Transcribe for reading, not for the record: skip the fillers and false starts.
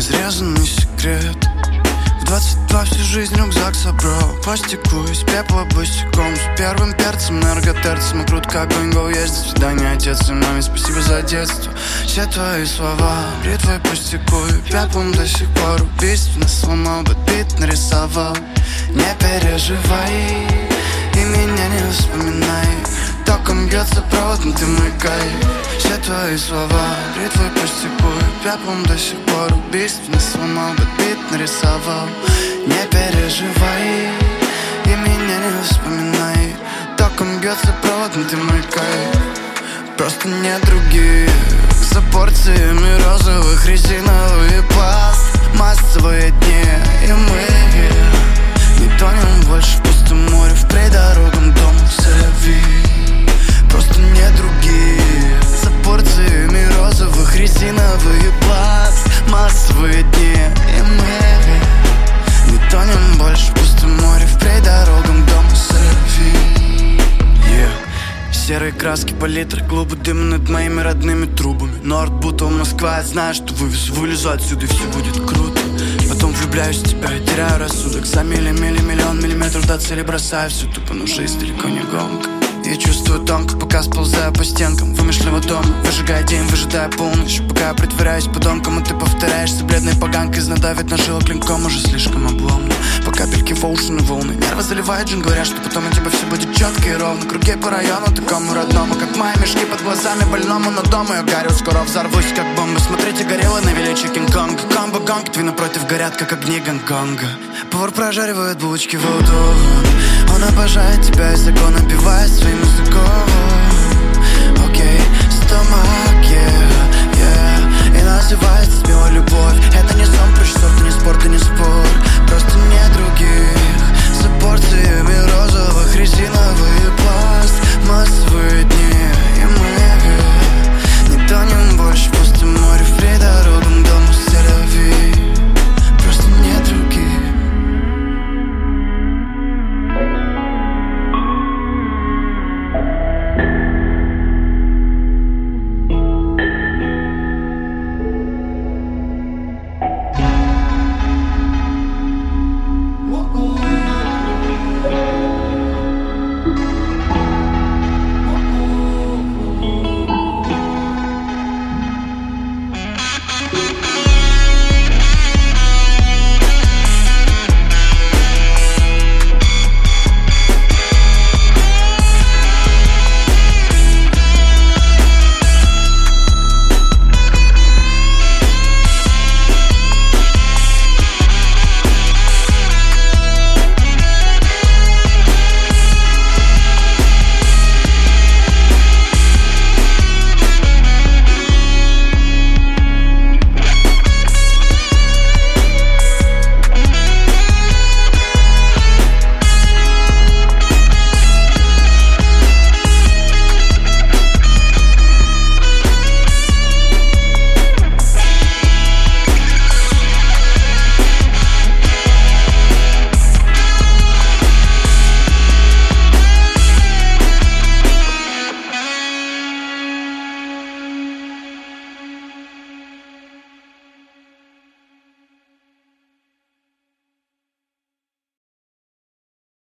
неразрезанный секрет. В 22 всю жизнь рюкзак собрал, пластику из пепла босиком, с первым перцем, энерготерцем, и круто как гонго. Есть до свидания, отец и маме, спасибо за детство. Все твои слова, бритвой по стеклу и пеплом до сих пор убийственно сломал, бит нарисовал. Не переживай и меня не вспоминай, током бьется провод, но ты мой кайф. Все твои слова, бритвой по стеклу и пеплом до сих пор убийственно сломал, бит нарисовал. Не переживай и меня не вспоминай, током бьется провод, но ты мой кайф. Просто нет других за порциями розовых, резиновый пласт, массовые дни, и мы не тонем больше в пустом море, впредь дорогам дому Севи. Просто нет других за порциями розовых, резиновый пласт, массовые дни, и мы не тонем больше в пустом море, впредь дорогам дому Севи. Серые краски, палитры, клубы дыма над моими родными трубами. Норд, Бутоу, Москва, я знаю, что вылезу отсюда и все будет круто. Потом влюбляюсь в тебя и теряю рассудок. За миллион миллиметров до цели бросаю все тупо, но жизнь далеко не гонка. Я чувствую тонко, пока сползаю по стенкам вымышленного дома, выжигая день, выжидая полночь. Пока я притворяюсь подонком, а ты повторяешься бледной поганкой, надавит на жило клинком, уже слишком обломно. По капельке в оушен и волны, нервы заливают джин, говорят, что потом у тебя все будет четко и ровно. Круги по району, такому родному, как мои мешки под глазами больному, но дома я горю, скоро взорвусь, как бомба. Смотрите, горело на величие Кинг-Конга. Комбо-гонг, твои напротив горят, как огни Гонконга. Повар прожаривает булочки в аутовом, он обожает тебя и закон напивает своим языком. Окей, стомак, yeah. И называется смело любовь.